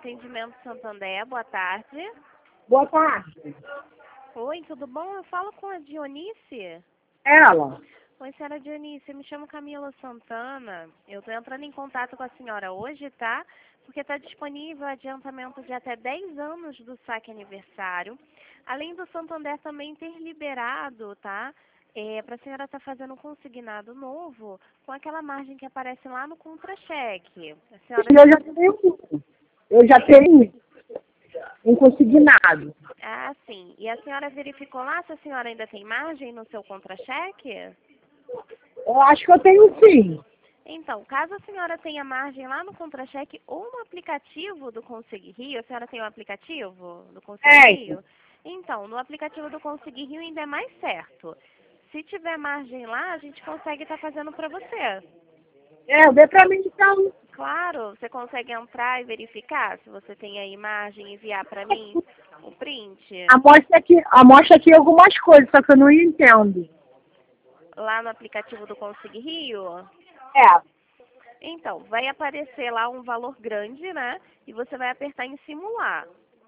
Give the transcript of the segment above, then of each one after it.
Atendimento Santander, boa tarde. Boa tarde. Oi, tudo bom? Eu falo com a Dionice. Ela? Oi, senhora Dionice, eu me chamo Camila Santana. Eu estou entrando em contato com a senhora hoje, tá? Porque está disponível adiantamento de até 10 anos do saque aniversário. Além do Santander também ter liberado, tá? Para a senhora estar fazendo um consignado novo com aquela margem que aparece lá no contra-cheque. A senhora... Eu já tenho um consignado. Ah, sim. E a senhora verificou lá se a senhora ainda tem margem no seu contra-cheque? Eu acho que eu tenho sim. Então, caso a senhora tenha margem lá no contra-cheque ou no aplicativo do Consegui Rio, a senhora tem um aplicativo do Consegui Rio? Então, no aplicativo do Consegui Rio ainda é mais certo. Se tiver margem lá, a gente consegue estar fazendo para você. Vê pra mim então. Claro, você consegue entrar e verificar se você tem aí margem e enviar para mim o print. Amostra aqui algumas coisas, só que eu não entendo. Lá no aplicativo do Consegui Rio? Então, vai aparecer lá um valor grande, né? E você vai apertar em simular.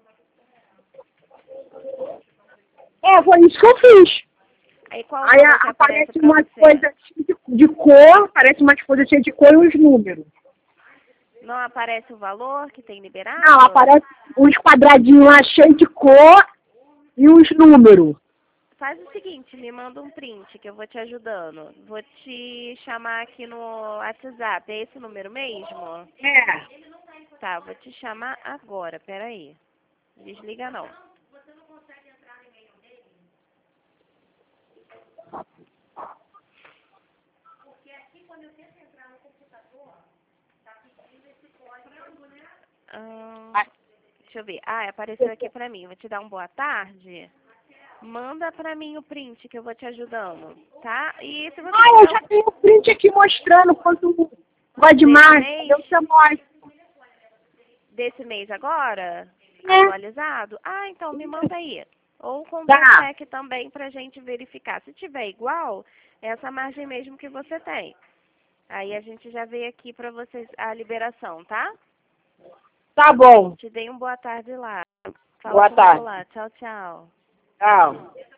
Foi isso que eu fiz. Aí qual o valor que aparece pra umas você? coisas de cor, aparece umas coisas cheias de cor e os números. Não aparece o valor que tem liberado? Não, aparece uns quadradinhos lá cheios de cor e os números. Faz o seguinte, me manda um print que eu vou te ajudando. Vou te chamar aqui no WhatsApp. É esse número mesmo? Tá, vou te chamar agora. Peraí. Desliga não. Deixa eu ver. Apareceu aqui pra mim. Vou te dar um boa tarde. Manda pra mim o print que eu vou te ajudando, tá? E se você eu já tenho o print aqui mostrando quanto vai de margem. Eu te mostro. Desse mês agora? Atualizado? Então me manda aí. Ou com o cheque também pra gente verificar. Se tiver igual, é essa margem mesmo que você tem. Aí a gente já veio aqui pra vocês a liberação, tá? Tá bom. Te dei um boa tarde lá. Boa tarde. Lá. Tchau, tchau. Tchau.